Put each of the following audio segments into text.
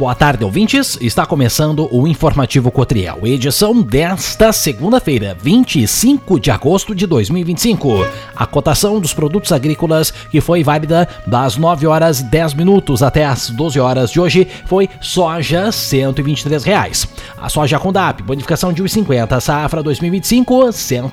boa tarde, ouvintes. Está começando o Informativo Cotriel, edição desta segunda-feira, 25 de agosto de 2025. A cotação dos produtos agrícolas, que foi válida das 9 horas e 10 minutos até as 12 horas de hoje, foi soja, R$ 123. A soja Condap, bonificação de R$ 1,50. Safra 2025, R$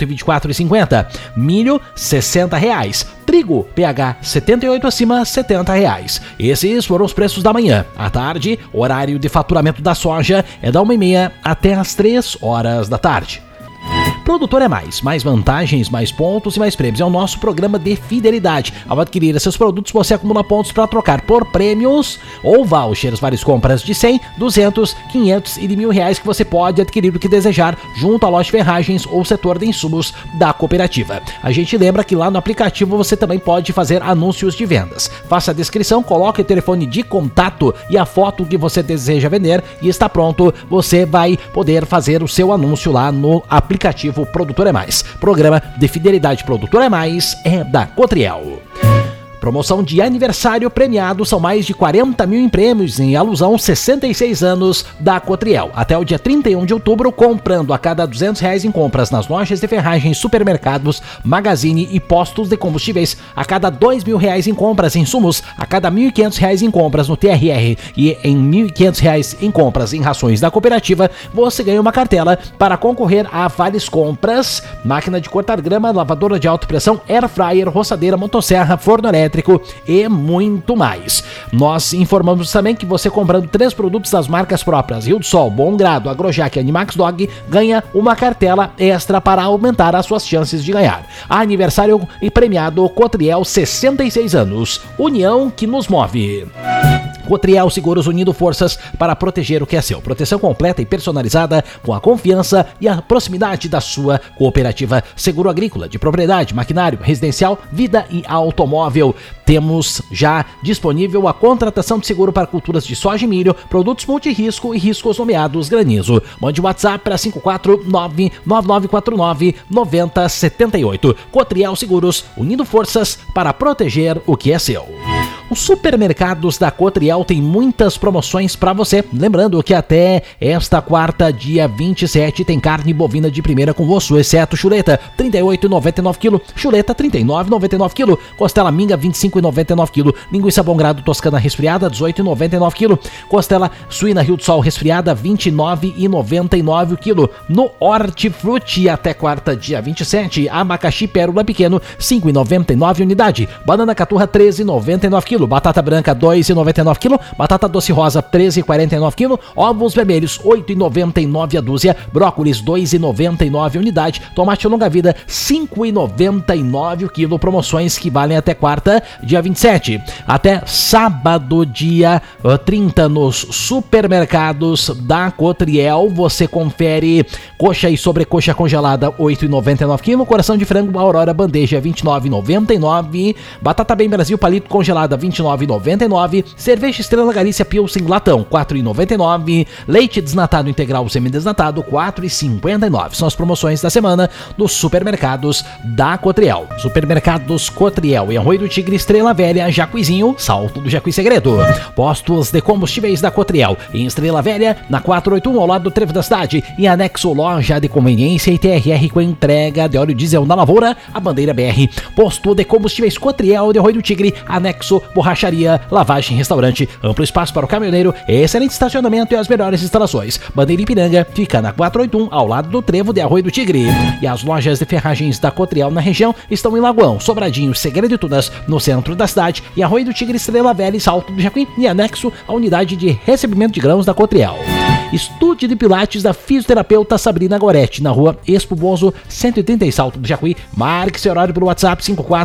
124,50. Milho, R$ 60. Trigo, PH 78 acima, R$ 70. Esses foram os preços da manhã. À tarde, o horário de faturamento da soja é da 1h30 até as 3 horas da tarde. Produtor é mais vantagens, mais pontos e mais prêmios. É o nosso programa de fidelidade. Ao adquirir esses produtos, você acumula pontos para trocar por prêmios ou vouchers. Várias compras de 100, 200, 500 e de R$1.000 que você pode adquirir o que desejar junto à loja de ferragens ou setor de insumos da cooperativa. A gente lembra que lá no aplicativo você também pode fazer anúncios de vendas. Faça a descrição, coloque o telefone de contato e a foto que você deseja vender e está pronto. Você vai poder fazer o seu anúncio lá no aplicativo Produtor é Mais. Programa de fidelidade Produtor é Mais é da Cotriel. Promoção de aniversário premiado, são mais de 40 mil em prêmios em alusão 66 anos da Cotriel. Até o dia 31 de outubro, comprando a cada R$200 em compras nas lojas de ferragens, supermercados, magazine e postos de combustíveis, a cada R$2.000 em compras em insumos, a cada R$1.500 em compras no TRR e em R$1.500 em compras em rações da cooperativa, você ganha uma cartela para concorrer a várias compras: máquina de cortar grama, lavadora de alta pressão, air fryer, roçadeira, motosserra, forno elétrico e muito mais. Nós informamos também que você comprando 3 produtos das marcas próprias Rio do Sol, Bom Grado, Agrojac e Animax Dog, ganha uma cartela extra para aumentar as suas chances de ganhar. Aniversário e premiado Cotriel, 66 anos. União que nos move. Cotriel Seguros, unindo forças para proteger o que é seu. Proteção completa e personalizada com a confiança e a proximidade da sua cooperativa. Seguro agrícola, de propriedade, maquinário, residencial, vida e automóvel. Temos já disponível a contratação de seguro para culturas de soja e milho, produtos multirrisco e riscos nomeados granizo. Mande WhatsApp para 549-9949-9078. Cotriel Seguros, unindo forças para proteger o que é seu. Os supermercados da Cotriel têm muitas promoções para você. Lembrando que até esta quarta, dia 27, tem carne bovina de primeira com osso, exceto chuleta, R$ 38,99 kg, chuleta R$ 39,99 kg, costela minga R$ 25,99 kg, linguiça Bom Grado toscana resfriada R$ 18,99 kg, costela suína Rio do Sol resfriada R$ 29,99 kg. No Hortifruti, até quarta, dia 27, abacaxi pérola pequeno R$ 5,99 unidade, banana caturra R$ 13,99 kg, batata branca R$ 2,99 kg, batata doce rosa R$ 13,49 kg, ovos vermelhos R$ 8,99 a dúzia, brócolis R$ 2,99 unidade, tomate longa vida R$ 5,99 o quilo. Promoções que valem até quarta, dia 27. Até sábado, dia 30, nos supermercados da Cotriel, você confere coxa e sobrecoxa congelada R$ 8,99 kg, coração de frango Aurora bandeja R$ 29,99, batata bem Brasil palito congelada R$ 29,99, cerveja Estrela Galícia Pilsen latão R$ 4,99, leite desnatado integral semidesnatado R$ 4,59. São as promoções da semana dos supermercados da Cotriel. Supermercados Cotriel em Arroio do Tigre, Estrela Velha, Jacuizinho, Salto do Jacuí Segredo. Postos de combustíveis da Cotriel em Estrela Velha, na 481 ao lado do trevo da cidade, em anexo loja de conveniência e TRR com entrega de óleo diesel na lavoura, a bandeira BR. Posto de combustíveis Cotriel de Arroio do Tigre, anexo borracharia, lavagem, restaurante, amplo espaço para o caminhoneiro, excelente estacionamento e as melhores instalações. Bandeira Ipiranga fica na 481 ao lado do trevo de Arroio do Tigre. E as lojas de ferragens da Cotriel na região estão em Lagoão, Sobradinho, Segredo de Tunas, no centro da cidade, e Arroio do Tigre, Estrela Velha e Salto do Jacuí, e anexo à unidade de recebimento de grãos da Cotriel. Estúdio de Pilates da fisioterapeuta Sabrina Goretti, na rua Expo Bozo, 130 em Salto do Jacuí. Marque seu horário pelo WhatsApp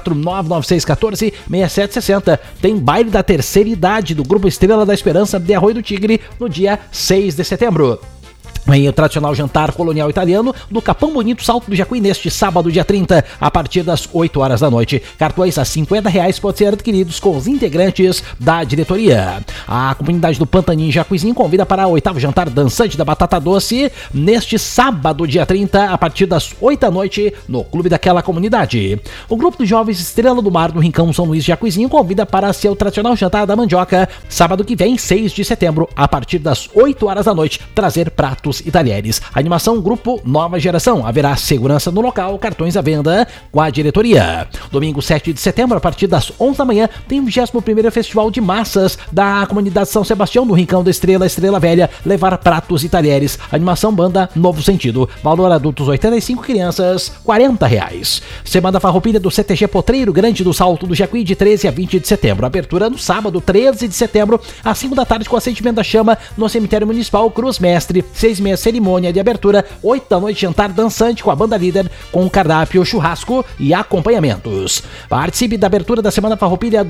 54996146760. Tem baile da terceira idade do Grupo Estrela da Esperança de Arroio do Tigre no dia 6 de setembro. Aí o tradicional jantar colonial italiano do Capão Bonito, Salto do Jacuí, neste sábado, dia 30, a partir das 8 horas da noite. Cartões a R$50 podem ser adquiridos com os integrantes da diretoria. A comunidade do Pantanim Jacuizinho convida para o 8º jantar dançante da Batata Doce, neste sábado, dia 30, a partir das 8 da noite, no clube daquela comunidade. O grupo de jovens Estrela do Mar do Rincão São Luís Jacuizinho convida para seu tradicional jantar da mandioca, sábado que vem, 6 de setembro, a partir das 8 horas da noite, trazer pratos e talheres. Animação Grupo Nova Geração. Haverá segurança no local, cartões à venda com a diretoria. Domingo 7 de setembro, a partir das 11 da manhã, tem o 21º Festival de Massas da comunidade São Sebastião, do Rincão da Estrela, Estrela Velha, levar pratos e talheres. Animação Banda Novo Sentido. Valor adultos 85, crianças R$40. Semana Farroupilha do CTG Potreiro Grande do Salto do Jacuí, de 13 a 20 de setembro. Abertura no sábado, 13 de setembro, às 5 da tarde, com acendimento da chama no cemitério municipal Cruz Mestre. 6h30 cerimônia de abertura, 8 da noite jantar dançante com a banda líder, com cardápio, churrasco e acompanhamentos. Participe da abertura da Semana Farroupilha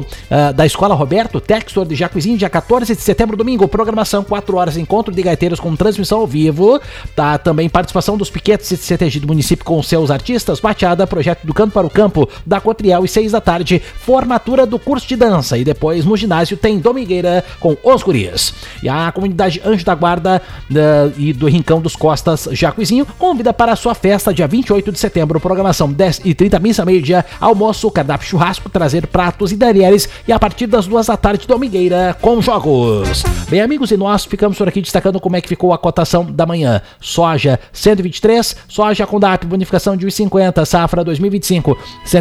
da Escola Roberto Textor de Jacuizinho, dia 14 de setembro, domingo. Programação 4 horas, encontro de gaiteiros com transmissão ao vivo. Tá também participação dos piquetes de CTG do município com seus artistas, bateada, projeto do Canto para o Campo da Cotriel, e 6 da tarde, formatura do curso de dança, e depois no ginásio tem domingueira com os guris. E a comunidade Anjo da Guarda e do Rincão dos Costas Jacuizinho convida para a sua festa dia 28 de setembro. Programação 10h30, missa meio-dia, almoço, cardápio, churrasco, trazer pratos e talheres, e a partir das 2 da tarde, domingueira com jogos. Bem, amigos, e nós ficamos por aqui destacando como é que ficou a cotação da manhã. Soja 123, soja com DAP, bonificação de 1,50, safra 2025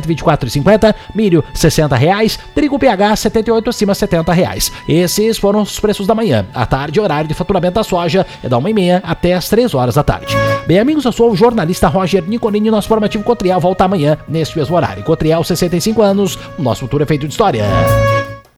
124,50, milho R$60, trigo PH 78, acima R$70. Esses foram os preços da manhã. À tarde, horário de faturamento da soja é da 1h30 até as 3 horas da tarde. Bem, amigos, eu sou o jornalista Roger Nicolini. Nosso informativo Cotriel volta amanhã neste mesmo horário. Cotriel, 65 anos, o nosso futuro é feito de história.